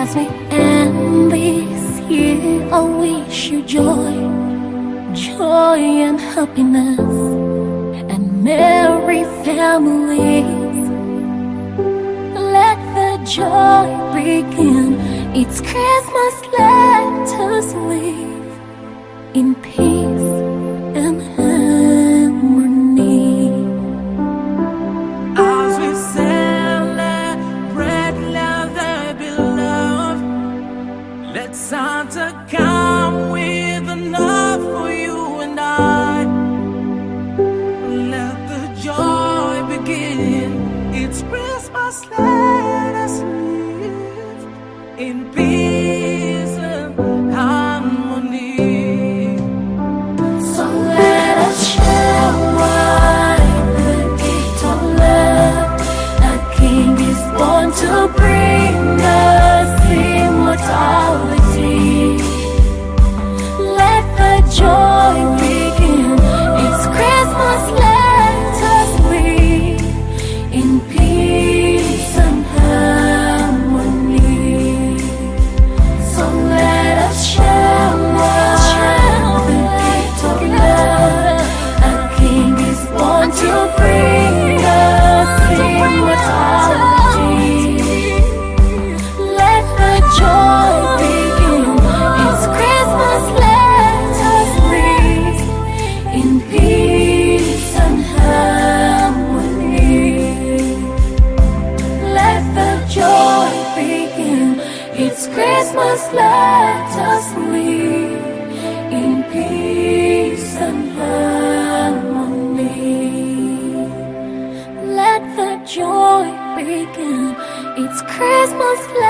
As we end this year, I wish you joy, joy and happiness, and merry families. Let the joy begin. It's Christmas, let us live in peace and harmony. As we celebrate love that beloved, let Santa come with enough for you and I. Let the joy begin. It's Christmas, let us live in peace and harmony. So let us share wide the gift of love. A King is born to bring us immortality. Let the joy begin. It's Christmas, let us live in peace and harmony. So let us share wide the gift of love. A King is born to bring us immortality. Let the joy begin. It's Christmas, let us live in peace and harmony. Let the joy begin. It's Christmas, let us live in peace and harmony. Let the joy begin. It's Christmas,